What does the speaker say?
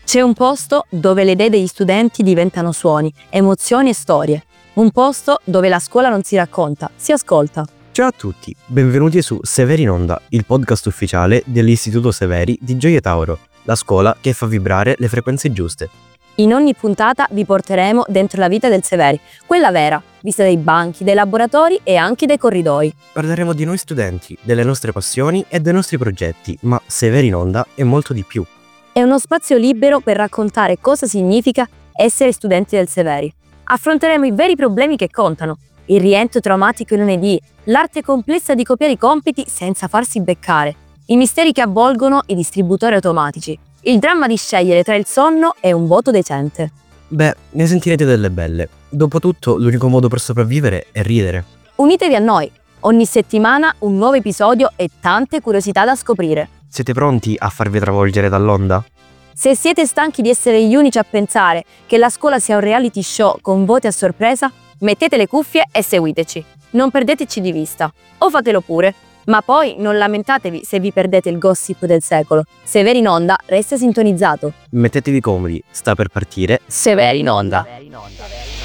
C'è un posto dove le idee degli studenti diventano suoni, emozioni e storie. Un posto dove la scuola non si racconta, si ascolta. Ciao a tutti, benvenuti su Severi in Onda, il podcast ufficiale dell'Istituto Severi di Gioia Tauro, la scuola che fa vibrare le frequenze giuste. In ogni puntata vi porteremo dentro la vita del Severi, quella vera, vista dai banchi, dai laboratori e anche dai corridoi. Parleremo di noi studenti, delle nostre passioni e dei nostri progetti, ma Severi in Onda è molto di più. È uno spazio libero per raccontare cosa significa essere studenti del Severi. Affronteremo i veri problemi che contano, il rientro traumatico in lunedì, l'arte complessa di copiare i compiti senza farsi beccare, i misteri che avvolgono i distributori automatici, il dramma di scegliere tra il sonno e un voto decente. Beh, ne sentirete delle belle. Dopotutto, l'unico modo per sopravvivere è ridere. Unitevi a noi, ogni settimana un nuovo episodio e tante curiosità da scoprire. Siete pronti a farvi travolgere dall'onda? Se siete stanchi di essere gli unici a pensare che la scuola sia un reality show con voti a sorpresa, mettete le cuffie e seguiteci. Non perdeteci di vista. O fatelo pure. Ma poi non lamentatevi se vi perdete il gossip del secolo. Severi in Onda resta sintonizzato. Mettetevi comodi, sta per partire Severi in Onda.